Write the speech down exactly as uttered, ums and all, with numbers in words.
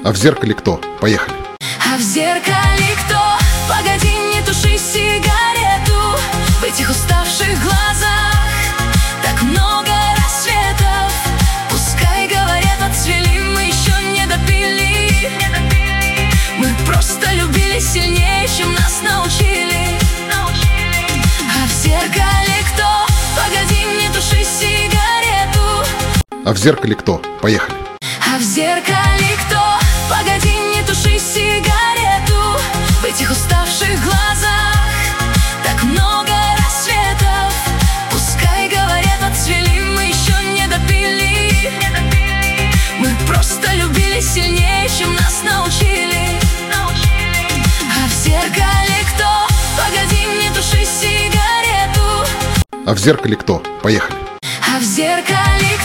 А в зеркале кто? Поехали. А в зеркале кто? Погоди, не туши сигарету. В этих уставших глазах так много рассветов. Пускай говорят, отцвели, мы еще не допили. Мы просто любили сильнее, чем нас научили. А в зеркале кто? Погоди, не туши сигарету. А в зеркале кто? Поехали. А в зеркале кто? Погоди, не туши сигарету. В этих уставших глазах так много рассветов. Пускай говорят, отцвели, мы еще не допили. Мы просто любили сильнее, чем нас научили. А в зеркале кто? Погоди, не туши сигарету. А в зеркале кто? Поехали. А в зеркале